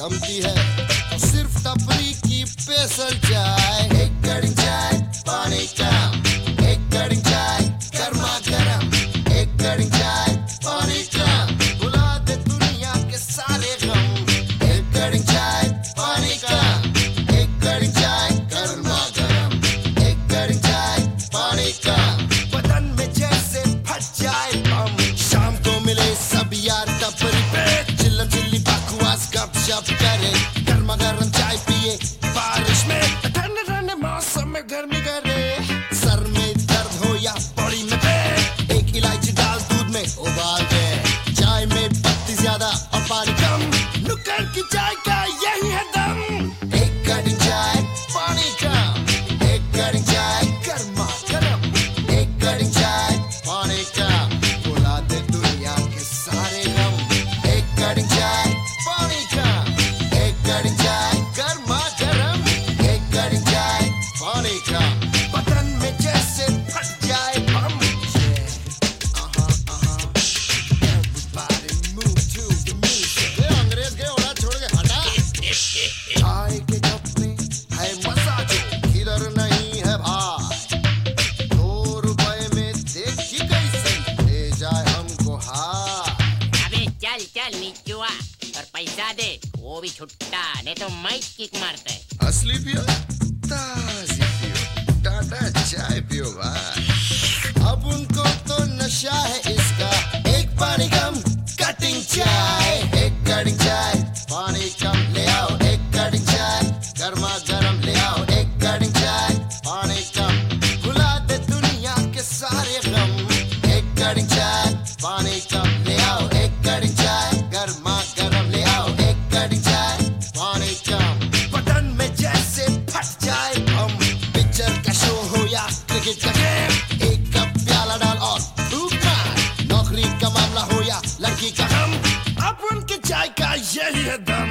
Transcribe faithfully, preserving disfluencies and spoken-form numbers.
जमती है तो सिर्फ टपरी की स्पेशल चाय। एक कड़िंग चाय पानी कम, एक कड़िंग चाय गर्मा गरम, एक कड़िंग चाय पानी कम, बुला दे दुनिया के सारे गम। एक कड़िंग चाय पानी कम, एक कड़िंग चाय गर्मा गरम, एक कड़िंग चाय पानी कम, बदन में जैसे फट जाए बम। शाम को मिले सब यार टपरी पे, चिल्लम चिल्ली बकवास गपशप करे, गर्मा गरम चाय पिए बारिश में, ठंडे ठंडे मौसम में गर्मी करे। सर में दर्द हो या बॉडी में पेन, एक इलायची डाल दूध में उबाल दे, चाय में पत्ती ज्यादा और पानी कम, नुक्कड़ की चाय का यही है दम। एक कड़िंग चाय पानी कम, एक कड़िंग चाय गर्मा गरम, एक कड़िंग चाय पानी कम, बुला दे दुनिया के सारे गम। एक कड़िंग चाय पानी कम, एक कड़िंग चाय गर्मा गरम, एक कड़िंग चाय पानी कम, बदन में जैसे फट जाए बम। अहा अहा everybody move to the music। ये अंग्रेज के औलाद छोड़ के हटा। चाय के कप में है मजा जो किधर नहीं है भाई, दो रुपए में देखी कैसे ले जाए हमको हाय। अबे चल चल नीचुआ, और पैसा दे, वो भी छुट्टा, नहीं तो मैं किक मारता है। असली पियो ताजी पियो, टाटा चाय पियो भाई। अब उनको तो नशा है इसका, एक पानी कम कटिंग चाय, एक कड़िंग चाय पानी कम ले आओ, एक कड़िंग चाय गर्मा गरम ले आओ, एक कड़िंग चाय पानी कम, बुला दे दुनिया के सारे गम। एक कड़िंग चाय पानी कम ले आओ, एक कड़िंग चाय गर्मा गरम ले आओ, एक कड़िंग चाय पानी कम, बदन में जैसे फट जाए बम। पिक्चर का शो हो या क्रिकेट का गेम, एक कप प्याला डाल और धूप मार, नौकरी का मामला हो या लड़की का गम, अब उनके चाय का यही है दम।